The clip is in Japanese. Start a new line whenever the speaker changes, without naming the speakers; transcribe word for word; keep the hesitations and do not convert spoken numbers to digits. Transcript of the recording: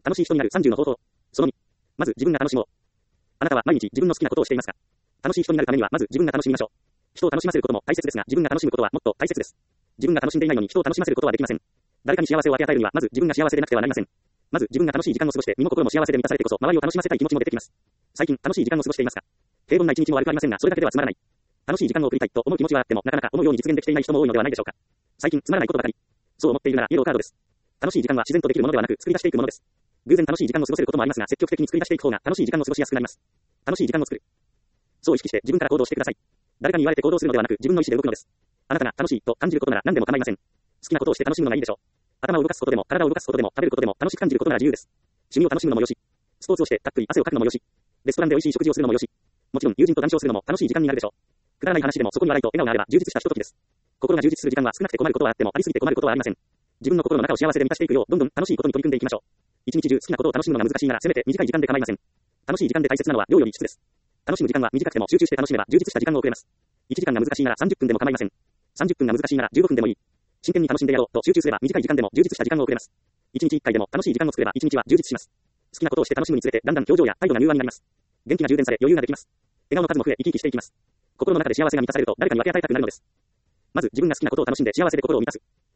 楽しい人になるさんじゅうの方法。そのに。まず自分が楽しもう。あなたは毎日自分の好きなことをしていますか？楽しい人になるためにはまず自分が楽しみましょう。人を楽しませることも大切ですが、自分が楽しむことはもっと大切です。自分が楽しんでいないのに人を楽しませることはできません。誰かに幸せを分け与えるには、まず自分が幸せでなくてはなりません。まず自分が楽しい時間を過ごして身も心も幸せで満たされてこそ、周りを楽しませたい気持ちも出てきます。最近楽しい時間を過ごしていますか？平凡な一日も悪くありませんが、それだけではつまらない。楽しい時間を送りたいと思う気持ちはあっても、なかなか思うように実現できていない人も多いのではないでしょうか。最近つまらないことばかり。そう思っているならイエローカードです。楽しい時間は自然とできるものではなく、作り出していくものです。偶然楽しい時間を過ごせることもありますが、積極的に作り出していく方が楽しい時間を過ごしやすくなります。楽しい時間を作る。そう意識して自分から行動してください。誰かに言われて行動するのではなく、自分の意思で動くのです。あなたが楽しいと感じることなら何でも構いません。好きなことをして楽しむのがいいでしょう。頭を動かすことでも、体を動かすことでも、食べることでも、楽しく感じることなら自由です。趣味を楽しむのもよし、スポーツをしてたっぷり汗をかくのもよし、レストランで美味しい食事をするのもよし、もちろん友人と談笑するのも楽しい時間になるでしょう。くだらない話でもそこに笑いと笑顔があれば充実したひとときです。心が充実する時間は少なくて困ることはあっても、ありすぎて困ることはありません。自分の心の中を幸せで満たしていくよう、どんどん楽しいことに取り組んでいきましょう。一日中好きなことを楽しむのが難しいなら、せめて短い時間で構いません。楽しい時間で大切なのは量より質です。楽しむ時間は短くても集中して楽しめば充実した時間を送れます。いちじかんが難しいならさんじゅっぷんでも構いません。さんじゅっぷんが難しいならじゅうごふんでもいい。真剣に楽しんでやろうと集中すれば短い時間でも充実した時間を送れます。一日一回でも楽しい時間を作れば一日は充実します。好きなことをして楽しむにつれてだんだん表情や態度が柔和になります。元気が充電され余裕ができます。笑顔の数も増え生き生きしていきます。心の中で幸せが満たされると誰かに分け与えたくなるのです。まず自分が好きなことを楽しんで幸せで心を満たす。